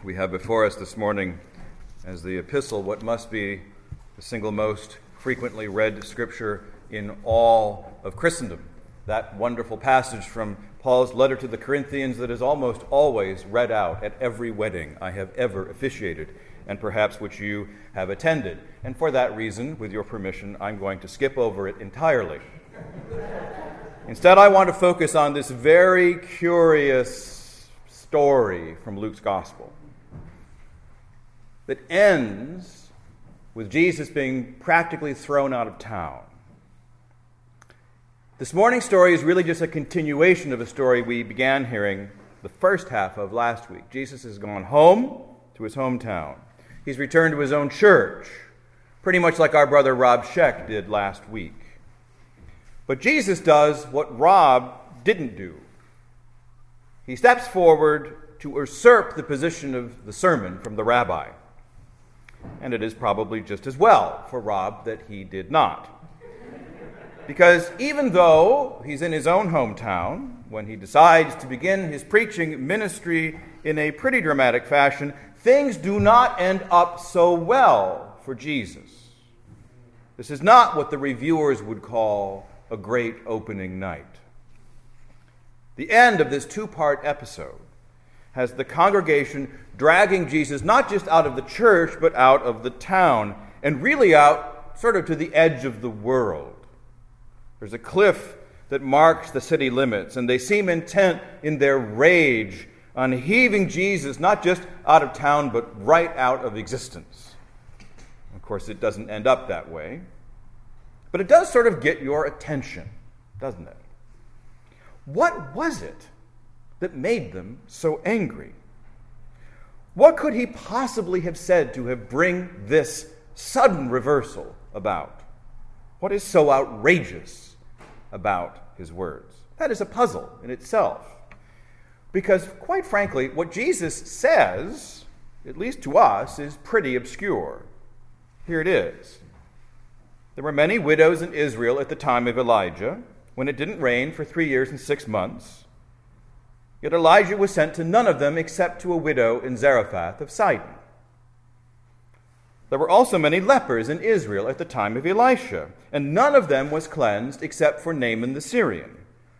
We have before us this morning as the epistle what must be the single most frequently read scripture in all of Christendom. That wonderful passage from Paul's letter to the Corinthians that is almost always read out at every wedding I have ever officiated, and perhaps which you have attended. And for that reason, with your permission, I'm going to skip over it entirely. Instead, I want to focus on this very curious story from Luke's Gospel that ends with Jesus being practically thrown out of town. This morning's story is really just a continuation of a story we began hearing the first half of last week. Jesus has gone home to his hometown. He's returned to his own church, pretty much like our brother Rob Scheck did last week. But Jesus does what Rob didn't do. He steps forward to usurp the position of the sermon from the rabbi. And it is probably just as well for Rob that he did not. Because even though he's in his own hometown, when he decides to begin his preaching ministry in a pretty dramatic fashion, things do not end up so well for Jesus. This is not what the reviewers would call a great opening night. The end of this two-part episode has the congregation dragging Jesus not just out of the church, but out of the town, and really out sort of to the edge of the world. There's a cliff that marks the city limits, and they seem intent in their rage on heaving Jesus not just out of town, but right out of existence. Of course, it doesn't end up that way. But it does sort of get your attention, doesn't it? What was it that made them so angry? What could he possibly have said to have bring this sudden reversal about? What is so outrageous about his words? That is a puzzle in itself. Because, quite frankly, what Jesus says, at least to us, is pretty obscure. Here it is. There were many widows in Israel at the time of Elijah, when it didn't rain for 3 years and 6 months. Yet Elijah was sent to none of them except to a widow in Zarephath of Sidon. There were also many lepers in Israel at the time of Elisha, and none of them was cleansed except for Naaman the Syrian.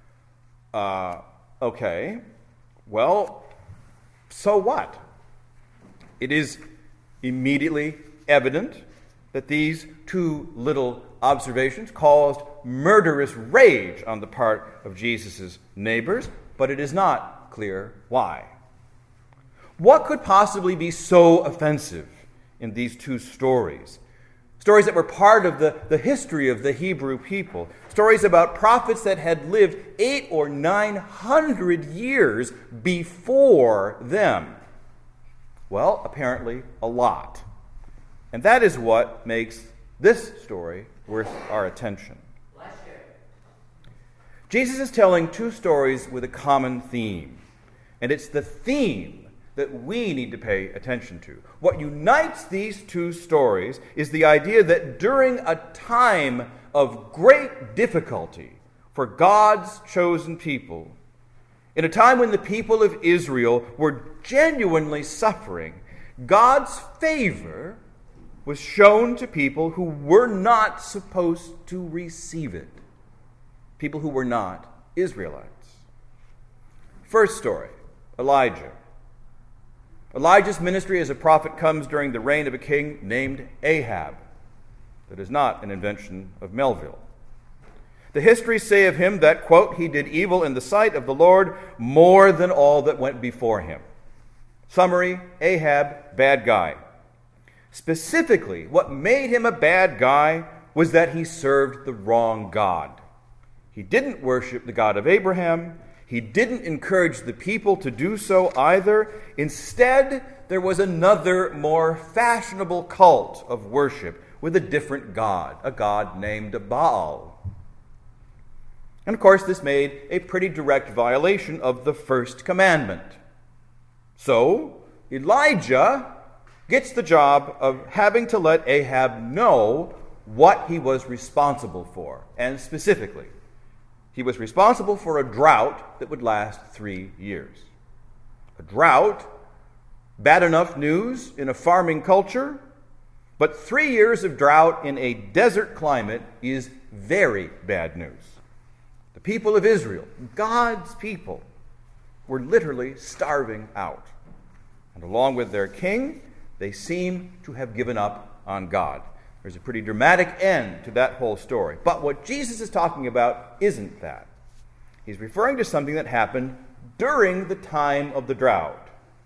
Okay, well, so what? It is immediately evident that these two little observations caused murderous rage on the part of Jesus' neighbors, but it is not clear why. What could possibly be so offensive in these two stories? Stories that were part of the history of the Hebrew people. Stories about prophets that had lived 800 or 900 years before them. Well, apparently a lot. And that is what makes this story worth our attention. Jesus is telling two stories with a common theme. And it's the theme that we need to pay attention to. What unites these two stories is the idea that during a time of great difficulty for God's chosen people, in a time when the people of Israel were genuinely suffering, God's favor was shown to people who were not supposed to receive it. People who were not Israelites. First story, Elijah. Elijah's ministry as a prophet comes during the reign of a king named Ahab. That is not an invention of Melville. The histories say of him that, quote, he did evil in the sight of the Lord more than all that went before him. Summary, Ahab, bad guy. Specifically, what made him a bad guy was that he served the wrong God. He didn't worship the God of Abraham. He didn't encourage the people to do so either. Instead, there was another more fashionable cult of worship with a different god, a god named Baal. And of course, this made a pretty direct violation of the first commandment. So, Elijah gets the job of having to let Ahab know what he was responsible for. And specifically, he was responsible for a drought that would last 3 years. A drought Bad enough news in a farming culture, but 3 years of drought in a desert climate is very bad news. The people of Israel, God's people, were literally starving out. And along with their king, they seem to have given up on God. There's a pretty dramatic end to that whole story. But what Jesus is talking about isn't that. He's referring to something that happened during the time of the drought.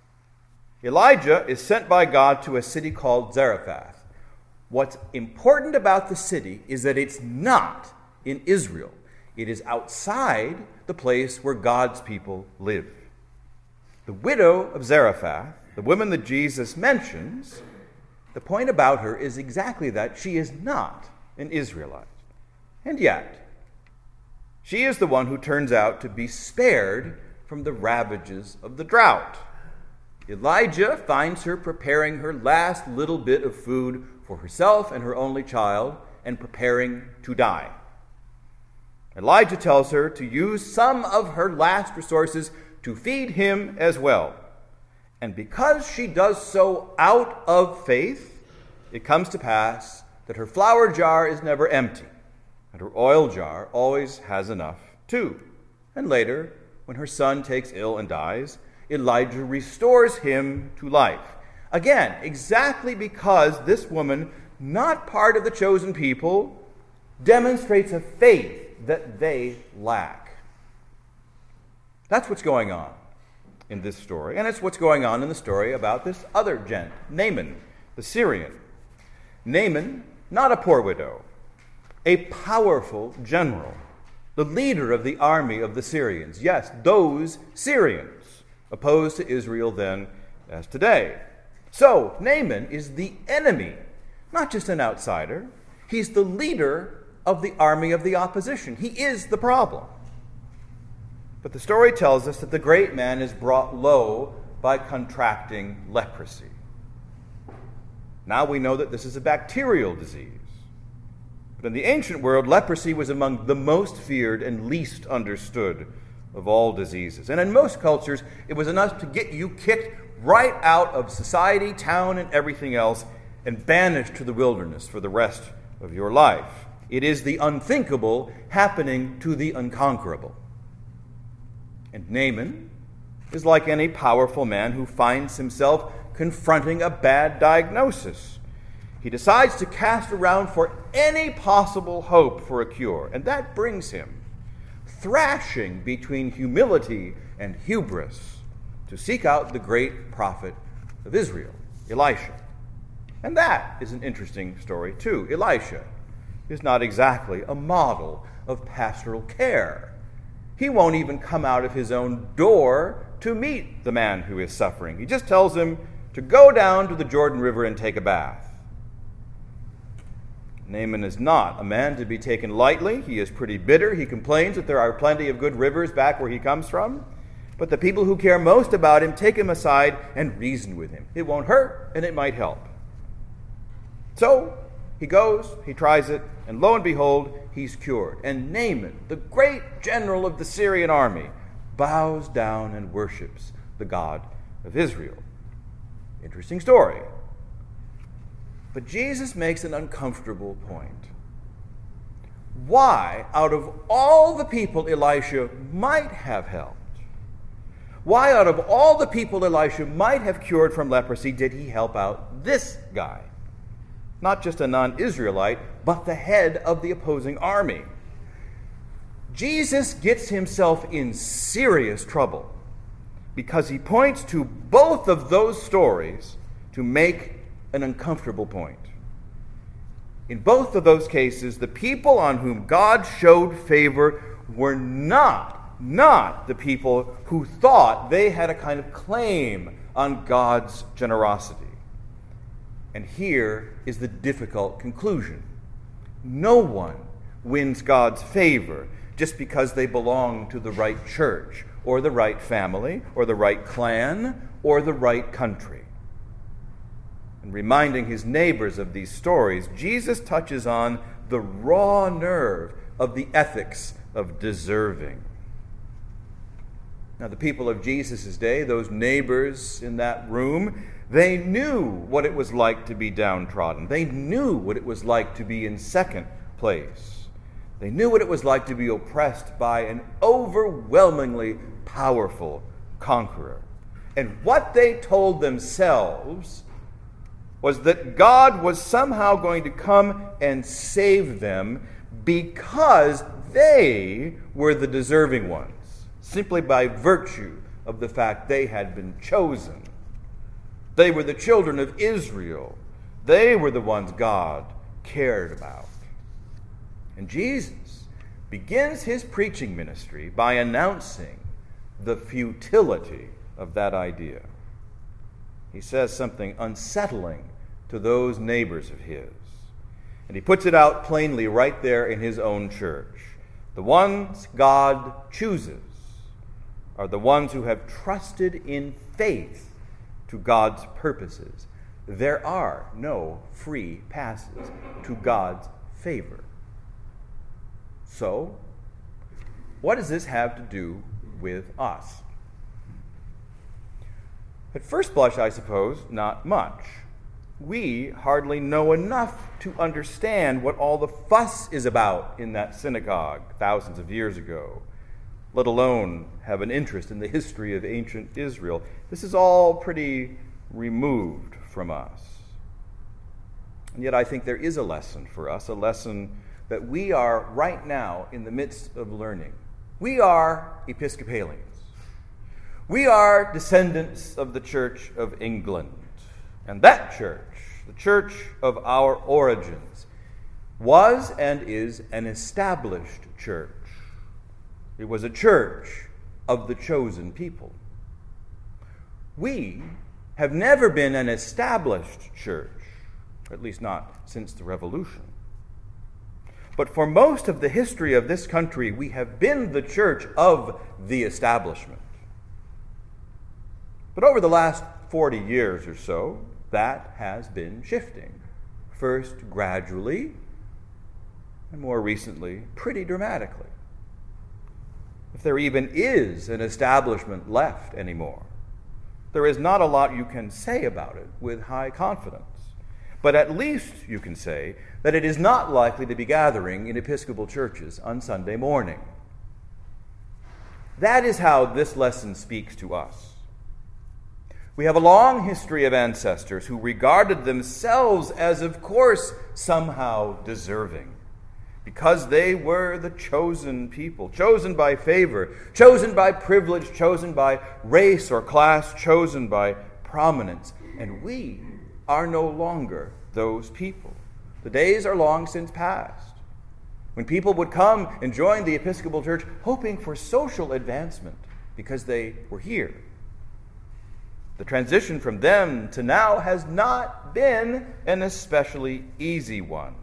Elijah is sent by God to a city called Zarephath. What's important about the city is that it's not in Israel. It is outside the place where God's people live. The widow of Zarephath, the woman that Jesus mentions, the point about her is exactly that. She is not an Israelite. And yet, she is the one who turns out to be spared from the ravages of the drought. Elijah finds her preparing her last little bit of food for herself and her only child and preparing to die. Elijah tells her to use some of her last resources to feed him as well. And because she does so out of faith, it comes to pass that her flour jar is never empty, and her oil jar always has enough too. And later, when her son takes ill and dies, Elijah restores him to life. Again, exactly because this woman, not part of the chosen people, demonstrates a faith that they lack. That's what's going on in this story. And it's what's going on in the story about this other gent, Naaman, the Syrian. Naaman, not a poor widow, a powerful general, the leader of the army of the Syrians. Yes, those Syrians, opposed to Israel then as today. So, Naaman is the enemy, not just an outsider. He's the leader of the army of the opposition. He is the problem. But the story tells us that the great man is brought low by contracting leprosy. Now we know that this is a bacterial disease. But in the ancient world, leprosy was among the most feared and least understood of all diseases. And in most cultures, it was enough to get you kicked right out of society, town, and everything else, and banished to the wilderness for the rest of your life. It is the unthinkable happening to the unconquerable. And Naaman is like any powerful man who finds himself confronting a bad diagnosis. He decides to cast around for any possible hope for a cure, and that brings him thrashing between humility and hubris to seek out the great prophet of Israel, Elisha. And that is an interesting story too. Elisha is not exactly a model of pastoral care. He won't even come out of his own door to meet the man who is suffering. He just tells him to go down to the Jordan River and take a bath. Naaman is not a man to be taken lightly. He is pretty bitter. He complains that there are plenty of good rivers back where he comes from. But the people who care most about him take him aside and reason with him. It won't hurt, and it might help. So he goes, he tries it, and lo and behold, he's cured. And Naaman, the great general of the Syrian army, bows down and worships the God of Israel. Interesting story. But Jesus makes an uncomfortable point. Why, out of all the people Elisha might have helped, why, out of all the people Elisha might have cured from leprosy, did he help out this guy? Not just a non-Israelite, but the head of the opposing army. Jesus gets himself in serious trouble because he points to both of those stories to make an uncomfortable point. In both of those cases, the people on whom God showed favor were not the people who thought they had a kind of claim on God's generosity. And here is the difficult conclusion. No one wins God's favor just because they belong to the right church, or the right family, or the right clan, or the right country. And reminding his neighbors of these stories, Jesus touches on the raw nerve of the ethics of deserving. Now, the people of Jesus' day, those neighbors in that room, they knew what it was like to be downtrodden. They knew what it was like to be in second place. They knew what it was like to be oppressed by an overwhelmingly powerful conqueror. And what they told themselves was that God was somehow going to come and save them because they were the deserving ones, simply by virtue of the fact they had been chosen. They were the children of Israel. They were the ones God cared about. And Jesus begins his preaching ministry by announcing the futility of that idea. He says something unsettling to those neighbors of his. And he puts it out plainly right there in his own church. The ones God chooses are the ones who have trusted in faith to God's purposes. There are no free passes to God's favor. So, what does this have to do with us? At first blush, I suppose, not much. We hardly know enough to understand what all the fuss is about in that synagogue thousands of years ago, let alone have an interest in the history of ancient Israel. This is all pretty removed from us. And yet I think there is a lesson for us, a lesson that we are right now in the midst of learning. We are Episcopalians. We are descendants of the Church of England. And that church, the church of our origins, was and is an established church. It was a church of the chosen people. We have never been an established church, at least not since the Revolution. But for most of the history of this country, we have been the church of the establishment. But over the last 40 years or so, that has been shifting. First gradually, and more recently, pretty dramatically. If there even is an establishment left anymore, there is not a lot you can say about it with high confidence. But at least you can say that it is not likely to be gathering in Episcopal churches on Sunday morning. That is how this lesson speaks to us. We have a long history of ancestors who regarded themselves as, of course, somehow deserving, because they were the chosen people, chosen by favor, chosen by privilege, chosen by race or class, chosen by prominence. And we are no longer those people. The days are long since past when people would come and join the Episcopal Church hoping for social advancement because they were here. The transition from them to now has not been an especially easy one.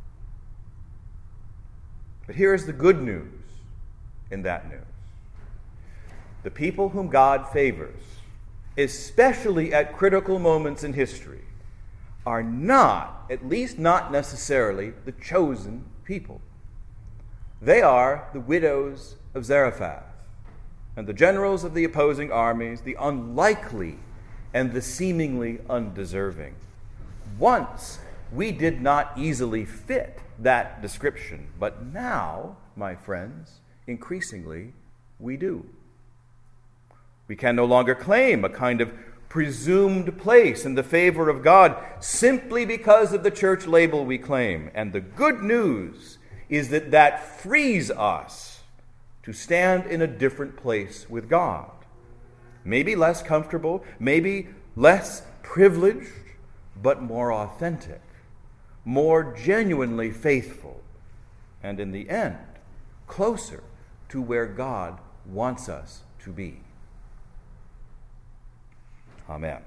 But here is the good news in that news. The people whom God favors, especially at critical moments in history, are not, at least not necessarily, the chosen people. They are the widows of Zarephath and the generals of the opposing armies, the unlikely and the seemingly undeserving. Once we did not easily fit that description, but now, my friends, increasingly we do. We can no longer claim a kind of presumed place in the favor of God simply because of the church label we claim. And the good news is that that frees us to stand in a different place with God. Maybe less comfortable, maybe less privileged, but more authentic, more genuinely faithful, and in the end, closer to where God wants us to be. Amen.